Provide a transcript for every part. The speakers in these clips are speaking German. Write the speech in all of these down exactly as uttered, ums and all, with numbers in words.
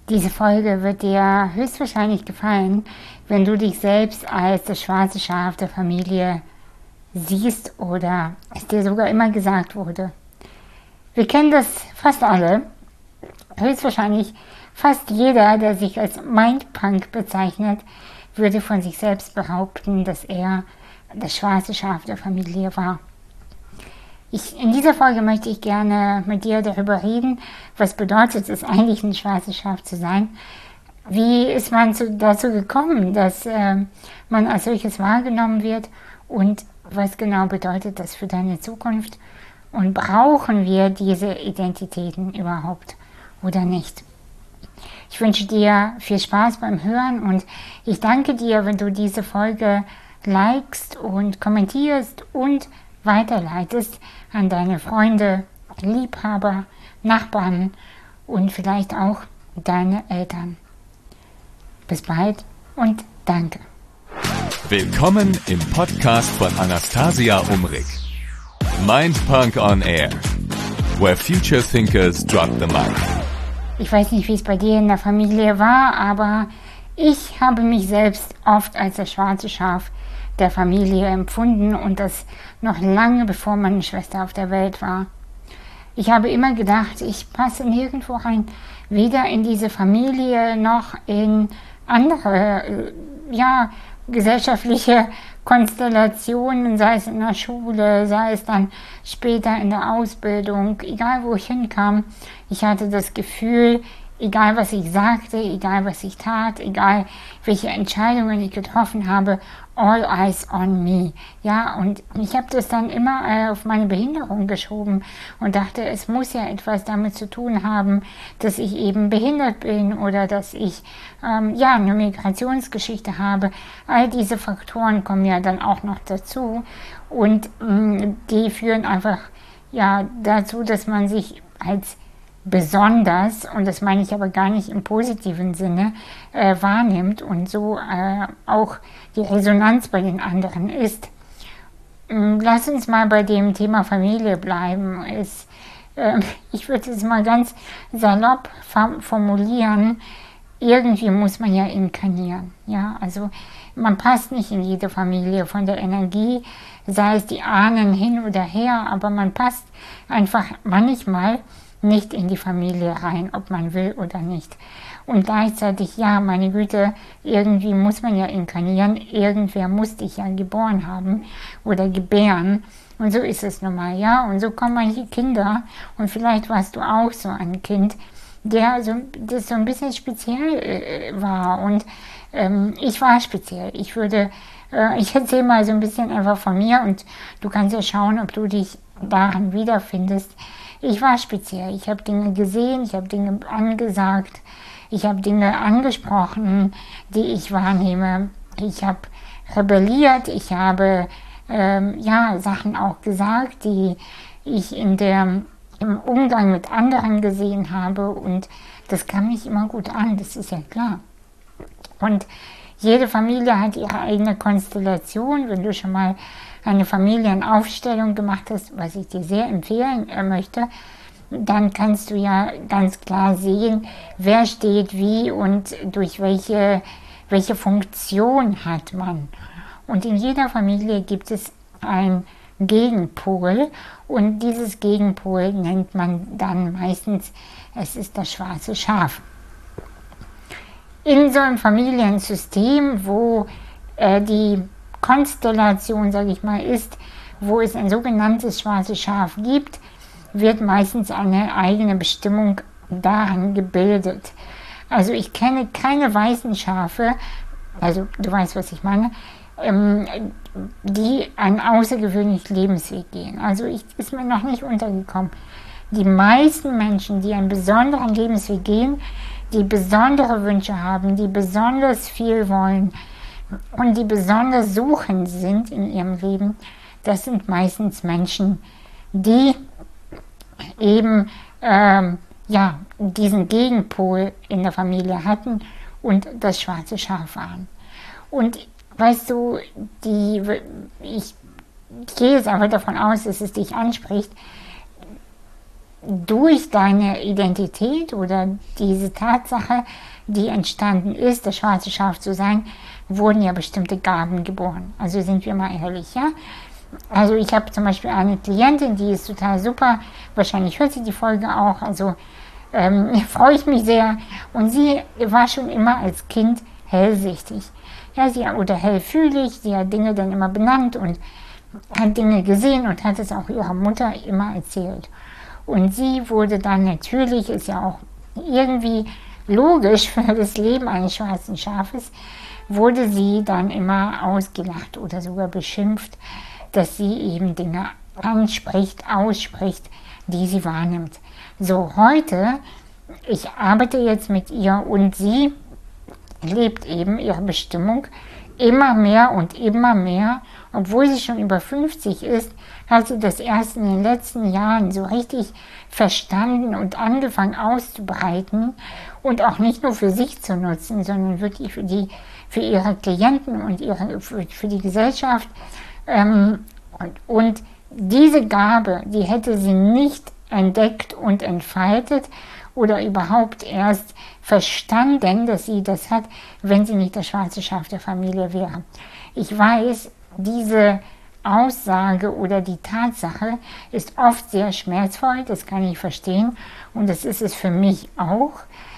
Diese Folge wird dir höchstwahrscheinlich gefallen, wenn du dich selbst als das schwarze Schaf der Familie siehst oder es dir sogar immer gesagt wurde. Wir kennen das fast alle. Höchstwahrscheinlich fast jeder, der sich als Mindpunk bezeichnet, würde von sich selbst behaupten, dass er das schwarze Schaf der Familie war. Ich, in dieser Folge möchte ich gerne mit dir darüber reden, was bedeutet es eigentlich, ein schwarzes Schaf zu sein. Wie ist man zu, dazu gekommen, dass äh, man als solches wahrgenommen wird und was genau bedeutet das für deine Zukunft? Und brauchen wir diese Identitäten überhaupt oder nicht? Ich wünsche dir viel Spaß beim Hören und ich danke dir, wenn du diese Folge likest und kommentierst und weiterleitest an deine Freunde, Liebhaber, Nachbarn und vielleicht auch deine Eltern. Bis bald und danke. Willkommen im Podcast von Anastasia Umrig. Mindpunk on Air, where future thinkers drop the mic. Ich weiß nicht, wie es bei dir in der Familie war, aber ich habe mich selbst oft als das schwarze Schaf der Familie empfunden und das noch lange bevor meine Schwester auf der Welt war. Ich habe immer gedacht, ich passe nirgendwo rein, weder in diese Familie noch in andere, ja, gesellschaftliche Konstellationen, sei es in der Schule, sei es dann später in der Ausbildung, egal wo ich hinkam, ich hatte das Gefühl, egal was ich sagte, egal was ich tat, egal welche Entscheidungen ich getroffen habe, all eyes on me. Ja, und ich habe das dann immer äh, auf meine Behinderung geschoben und dachte, es muss ja etwas damit zu tun haben, dass ich eben behindert bin oder dass ich ähm, ja eine Migrationsgeschichte habe. All diese Faktoren kommen ja dann auch noch dazu und mh, die führen einfach ja dazu, dass man sich als besonders, und das meine ich aber gar nicht im positiven Sinne, äh, wahrnimmt und so äh, auch die Resonanz bei den anderen ist. Lass uns mal bei dem Thema Familie bleiben. Es, äh, ich würde es mal ganz salopp formulieren, irgendwie muss man ja inkarnieren. Ja? Also man passt nicht in jede Familie von der Energie, sei es die Ahnen hin oder her, aber man passt einfach manchmal nicht in die Familie rein, ob man will oder nicht. Und gleichzeitig, ja, meine Güte, irgendwie muss man ja inkarnieren, irgendwer muss dich ja geboren haben oder gebären. Und so ist es nun mal, ja. Und so kommen manche Kinder, und vielleicht warst du auch so ein Kind, der so, das so ein bisschen speziell äh, war. Und ähm, ich war speziell. Ich würde, äh, ich erzähle mal so ein bisschen einfach von mir und du kannst ja schauen, ob du dich darin wiederfindest. Ich war speziell. Ich habe Dinge gesehen, ich habe Dinge angesagt, ich habe Dinge angesprochen, die ich wahrnehme. Ich habe rebelliert, ich habe ähm, ja, Sachen auch gesagt, die ich in der, im Umgang mit anderen gesehen habe, und das kam nicht immer gut an, das ist ja klar. Und jede Familie hat ihre eigene Konstellation. Wenn du schon mal eine Familienaufstellung gemacht hast, was ich dir sehr empfehlen äh, möchte, dann kannst du ja ganz klar sehen, wer steht wie und durch welche, welche Funktion hat man. Und in jeder Familie gibt es ein Gegenpol, und dieses Gegenpol nennt man dann meistens, es ist das schwarze Schaf. In so einem Familiensystem, wo äh, die Konstellation, sage ich mal, ist, wo es ein sogenanntes schwarzes Schaf gibt, wird meistens eine eigene Bestimmung daran gebildet. Also ich kenne keine weißen Schafe, also du weißt, was ich meine, ähm, die einen außergewöhnlichen Lebensweg gehen. Also ich, ist mir noch nicht untergekommen. Die meisten Menschen, die einen besonderen Lebensweg gehen, die besondere Wünsche haben, die besonders viel wollen und die besonders suchend sind in ihrem Leben, das sind meistens Menschen, die eben ähm, ja, diesen Gegenpol in der Familie hatten und das schwarze Schaf waren. Und weißt du, die, ich gehe jetzt einfach davon aus, dass es dich anspricht, durch deine Identität oder diese Tatsache, die entstanden ist, das schwarze Schaf zu sein, wurden ja bestimmte Gaben geboren. Also sind wir mal ehrlich, ja? Also ich habe zum Beispiel eine Klientin, die ist total super, wahrscheinlich hört sie die Folge auch, also ähm, freue ich mich sehr. Und sie war schon immer als Kind hellsichtig. Ja, sie, oder hellfühlig, sie hat Dinge dann immer benannt und hat Dinge gesehen und hat es auch ihrer Mutter immer erzählt. Und sie wurde dann natürlich, ist ja auch irgendwie logisch für das Leben eines schwarzen Schafes, wurde sie dann immer ausgelacht oder sogar beschimpft, dass sie eben Dinge anspricht, ausspricht, die sie wahrnimmt. So, heute, ich arbeite jetzt mit ihr und sie lebt eben ihre Bestimmung immer mehr und immer mehr. Obwohl sie schon über fünfzig ist, hat sie das erst in den letzten Jahren so richtig verstanden und angefangen auszubreiten und auch nicht nur für sich zu nutzen, sondern wirklich für, die, für ihre Klienten und ihre, für, für die Gesellschaft. Ähm, und, und diese Gabe, die hätte sie nicht entdeckt und entfaltet oder überhaupt erst verstanden, dass sie das hat, wenn sie nicht das schwarze Schaf der Familie wäre. Ich weiß, diese Aussage oder die Tatsache ist oft sehr schmerzvoll, das kann ich verstehen und das ist es für mich auch,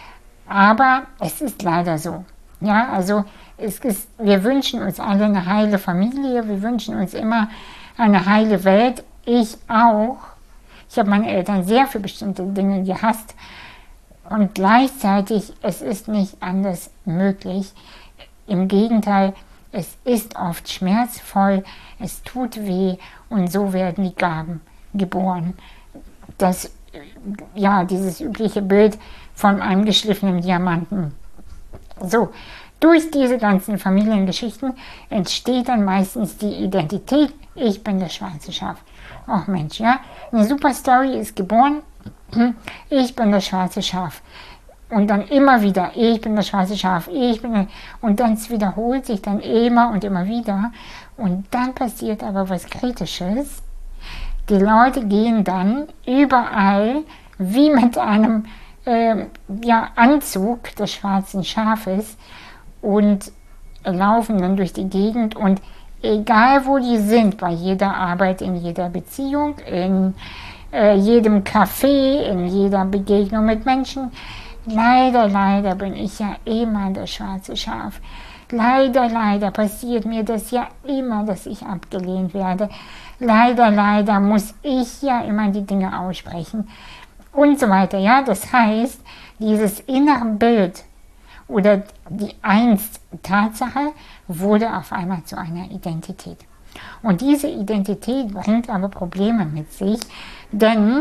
aber es ist leider so. Ja, also es ist, wir wünschen uns alle eine heile Familie, wir wünschen uns immer eine heile Welt, ich auch. Ich habe meine Eltern sehr für bestimmte Dinge gehasst und gleichzeitig, es ist nicht anders möglich. Im Gegenteil, es ist oft schmerzvoll, es tut weh und so werden die Gaben geboren. Das, ja, dieses übliche Bild von einem geschliffenen Diamanten. So, durch diese ganzen Familiengeschichten entsteht dann meistens die Identität, ich bin das schwarze Schaf. Ach Mensch, ja, eine super Story ist geboren, ich bin das schwarze Schaf. Und dann immer wieder, ich bin das schwarze Schaf, ich bin das, und dann wiederholt sich dann immer und immer wieder. Und dann passiert aber was Kritisches. Die Leute gehen dann überall wie mit einem äh, ja, Anzug des schwarzen Schafes und laufen dann durch die Gegend und egal wo die sind, bei jeder Arbeit, in jeder Beziehung, in äh, jedem Café, in jeder Begegnung mit Menschen, leider, leider bin ich ja immer das schwarze Schaf. Leider, leider passiert mir das ja immer, dass ich abgelehnt werde. Leider, leider muss ich ja immer die Dinge aussprechen und so weiter. Ja, das heißt, dieses innere Bild oder die einst Tatsache wurde auf einmal zu einer Identität. Und diese Identität bringt aber Probleme mit sich, denn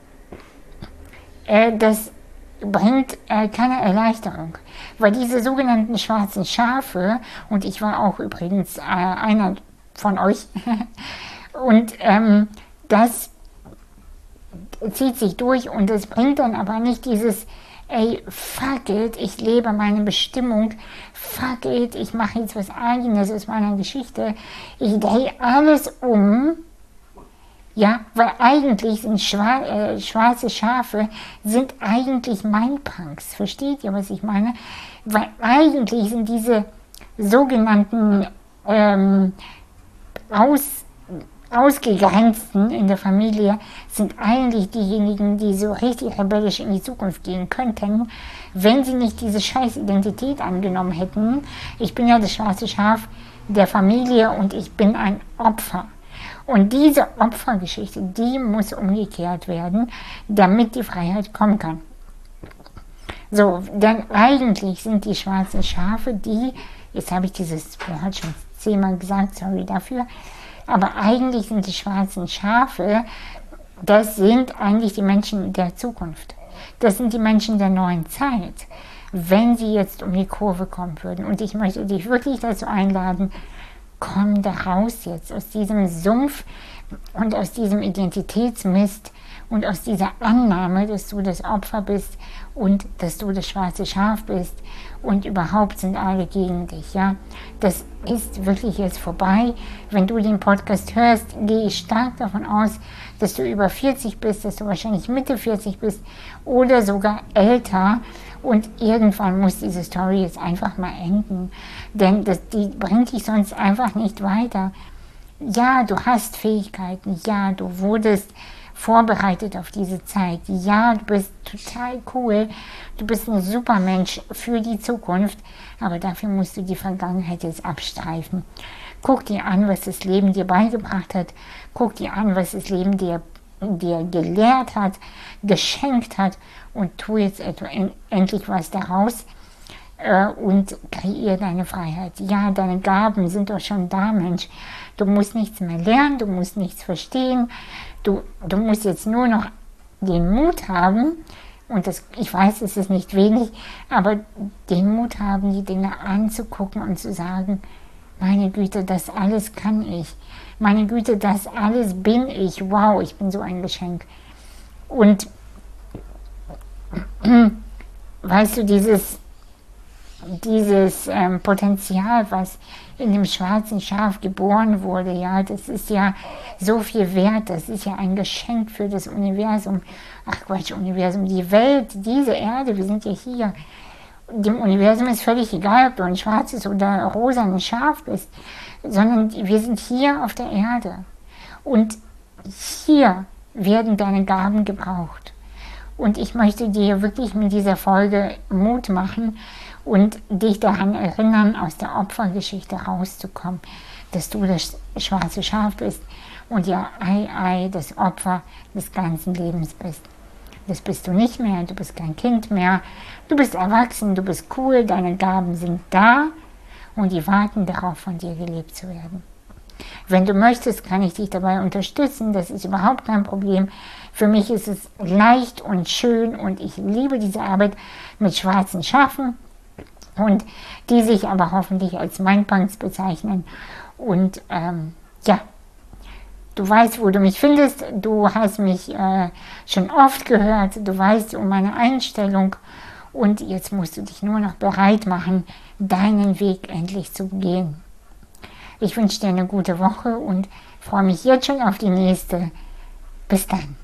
äh, das bringt äh, keine Erleichterung, weil diese sogenannten schwarzen Schafe, und ich war auch übrigens äh, einer von euch, und ähm, das zieht sich durch und es bringt dann aber nicht dieses, ey, fuck it, ich lebe meine Bestimmung, fuck it, ich mache jetzt was Eigenes aus meiner Geschichte, ich drehe alles um. Ja, weil eigentlich sind schwar äh, schwarze Schafe sind eigentlich Mindpunks. Versteht ihr, was ich meine? Weil eigentlich sind diese sogenannten ähm, aus, Ausgegrenzten in der Familie sind eigentlich diejenigen, die so richtig rebellisch in die Zukunft gehen könnten, wenn sie nicht diese scheiß Identität angenommen hätten. Ich bin ja das schwarze Schaf der Familie und ich bin ein Opfer. Und diese Opfergeschichte, die muss umgekehrt werden, damit die Freiheit kommen kann. So, denn eigentlich sind die schwarzen Schafe die, jetzt habe ich dieses Wort schon zehnmal gesagt, sorry dafür, aber eigentlich sind die schwarzen Schafe, das sind eigentlich die Menschen der Zukunft. Das sind die Menschen der neuen Zeit, wenn sie jetzt um die Kurve kommen würden. Und ich möchte dich wirklich dazu einladen, komm da raus jetzt aus diesem Sumpf und aus diesem Identitätsmist und aus dieser Annahme, dass du das Opfer bist und dass du das schwarze Schaf bist und überhaupt sind alle gegen dich. Ja? Das ist wirklich jetzt vorbei. Wenn du den Podcast hörst, gehe ich stark davon aus, dass du über vierzig bist, dass du wahrscheinlich Mitte vierzig bist oder sogar älter. Und irgendwann muss diese Story jetzt einfach mal enden, denn das, die bringt dich sonst einfach nicht weiter. Ja, du hast Fähigkeiten, ja, du wurdest vorbereitet auf diese Zeit, ja, du bist total cool, du bist ein super Mensch für die Zukunft, aber dafür musst du die Vergangenheit jetzt abstreifen. Guck dir an, was das Leben dir beigebracht hat, guck dir an, was das Leben dir dir gelehrt hat, geschenkt hat und tu jetzt etwa en- endlich was daraus äh, und kreier deine Freiheit. Ja, deine Gaben sind doch schon da, Mensch. Du musst nichts mehr lernen, du musst nichts verstehen, du, du musst jetzt nur noch den Mut haben, und das, ich weiß, es ist nicht wenig, aber den Mut haben, die Dinge anzugucken und zu sagen, meine Güte, das alles kann ich. Meine Güte, das alles bin ich. Wow, ich bin so ein Geschenk. Und weißt du, dieses, dieses ähm, Potenzial, was in dem schwarzen Schaf geboren wurde, ja, das ist ja so viel wert. Das ist ja ein Geschenk für das Universum. Ach Quatsch, Universum, die Welt, diese Erde, wir sind ja hier. Dem Universum ist völlig egal, ob du ein schwarzes oder rosanes Schaf bist, sondern wir sind hier auf der Erde. Und hier werden deine Gaben gebraucht. Und ich möchte dir wirklich mit dieser Folge Mut machen und dich daran erinnern, aus der Opfergeschichte rauszukommen, dass du das schwarze Schaf bist und ja, ei, ei, das Opfer des ganzen Lebens bist. Das bist du nicht mehr, du bist kein Kind mehr, du bist erwachsen, du bist cool, deine Gaben sind da und die warten darauf, von dir gelebt zu werden. Wenn du möchtest, kann ich dich dabei unterstützen, das ist überhaupt kein Problem. Für mich ist es leicht und schön und ich liebe diese Arbeit mit schwarzen Schafen und die sich aber hoffentlich als Mindpunks bezeichnen. Und ähm, ja, du weißt, wo du mich findest, du hast mich äh, schon oft gehört, du weißt um meine Einstellung und jetzt musst du dich nur noch bereit machen, deinen Weg endlich zu gehen. Ich wünsche dir eine gute Woche und freue mich jetzt schon auf die nächste. Bis dann.